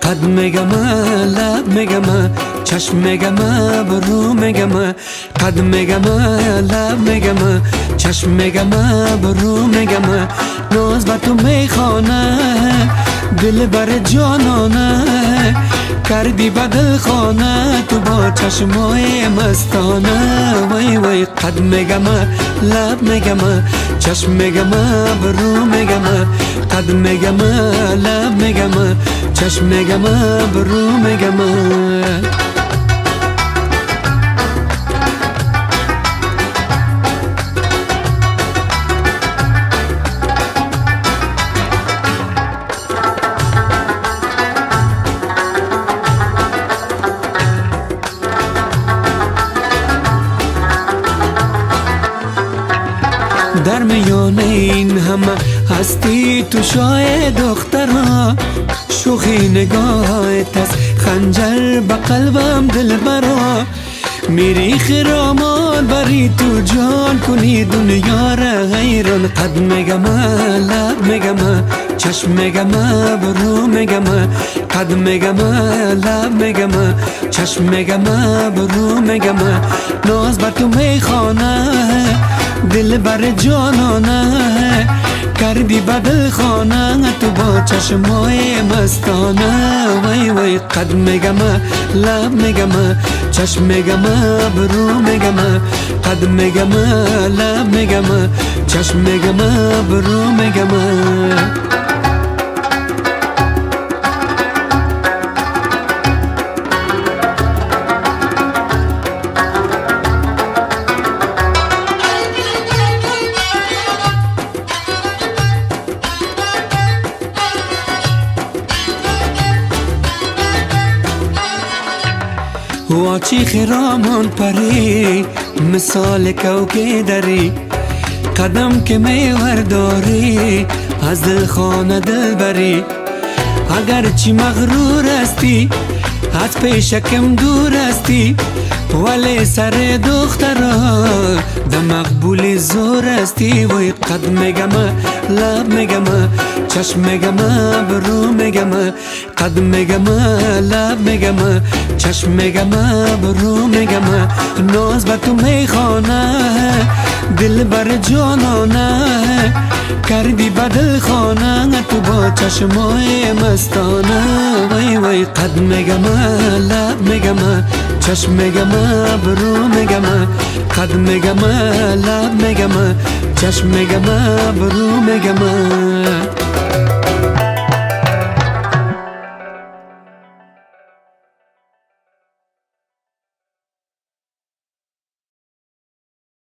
قد میگم لب میگم چشم میگم برو میگم قد میگم لب میگم چشم میگم برو میگم ناز با تو میخوانه دل بر جانانه کردی بدل خانه تو با چشمای مستانه وای وای قد میگم لب میگم چشم میگم برو میگم قد میگم لب میگم چشم میگم برو میگم در میان این همه هستی تو شای دخترها شوخی نگاهت است خنجر به قلبم دل برا میری خرامان بری تو جان کنی دنیا را حیران قد میگم لب میگم چشم میگم برو میگم قد میگم لب میگم چشم میگم برو میگم ناز بر تو میخوانه دل بر جانانه کردی بدل خانه تو با چشمای مستانه وای وای قد میگم لب میگم چشم میگم برو میگم قد میگم لب میگم چشم میگم برو میگم واچی خرامان پری مثال کوکه دری قدم که میور داری از دل خانه دل بری اگر چی مغرور استی از پیشکم دور استی ولی سر دخترا ده مقبول زور استی وی قد میگم لب میگم چشم میگم برو میگم قد میگم لب میگم چشم میگم برو میگم ناز با تو میخوانه دل بر جانانه کردی بدل خانه تو با چشمای مستانه وای وای قد میگم لب میگم چشم میگم برو میگم قد میگم لب میگم چشم میگم برو میگم